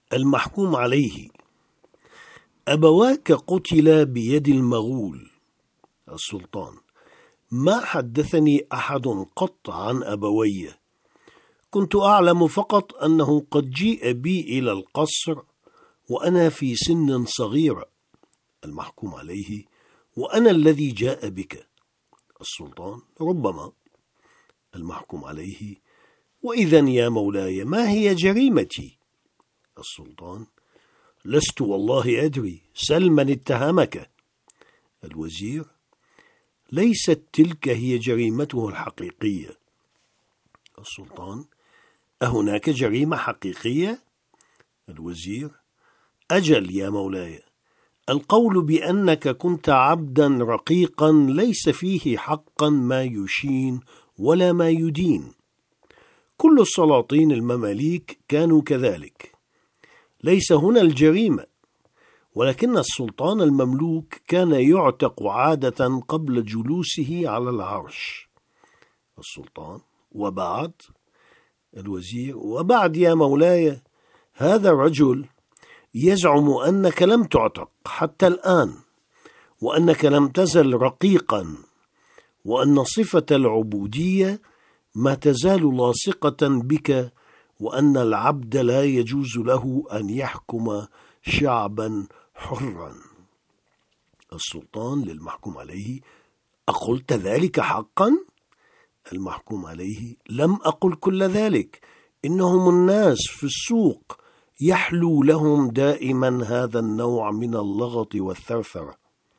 المحكوم عليه: أبواك قتلا بيد المغول. السلطان: ما حدثني أحد قط عن أبوي، كنت أعلم فقط أنه قد جيء بي إلى القصر وأنا في سن صغيرة. المحكوم عليه: وأنا الذي جاء بك. السلطان: ربما. المحكوم عليه: وإذن يا مولاي ما هي جريمتي؟ السلطان: لست والله أدري، سل من اتهمك. الوزير: ليست تلك هي جريمته الحقيقية. السلطان: أهناك جريمة حقيقية؟ الوزير: أجل يا مولاي، القول بأنك كنت عبدا رقيقا ليس فيه حقا ما يشين ولا ما يدين، كل السلاطين المماليك كانوا كذلك، ليس هنا الجريمة، ولكن السلطان المملوك كان يعتق عادة قبل جلوسه على العرش. السلطان: وبعد؟ الوزير: وبعد يا مولاي، هذا الرجل يزعم أنك لم تعتق حتى الآن، وأنك لم تزل رقيقا، وأن صفة العبودية ما تزال لاصقة بك، وأن العبد لا يجوز له أن يحكم شعبا حرا. السلطان للمحكوم عليه: أقلت ذلك حقا؟ المحكوم عليه: لم أقل كل ذلك، إنهم الناس في السوق يحلو لهم دائما هذا النوع من اللغط والثرثرة.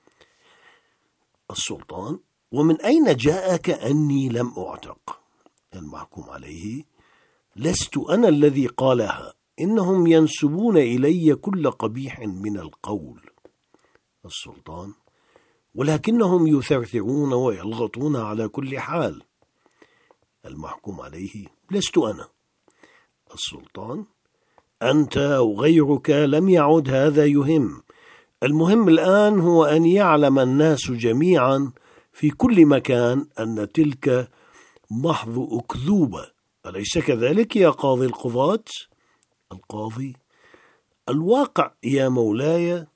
السلطان: ومن أين جاءك أني لم أعتق؟ المحكوم عليه: لست أنا الذي قالها، إنهم ينسبون إلي كل قبيح من القول. السلطان: ولكنهم يثرثرون ويلغطون على كل حال. المحكوم عليه: لست أنا. السلطان: أنت أو غيرك لم يعد هذا يهم، المهم الآن هو أن يعلم الناس جميعا في كل مكان أن تلك محض أكذوبة، أليس كذلك يا قاضي القضاة؟ القاضي: الواقع يا مولاي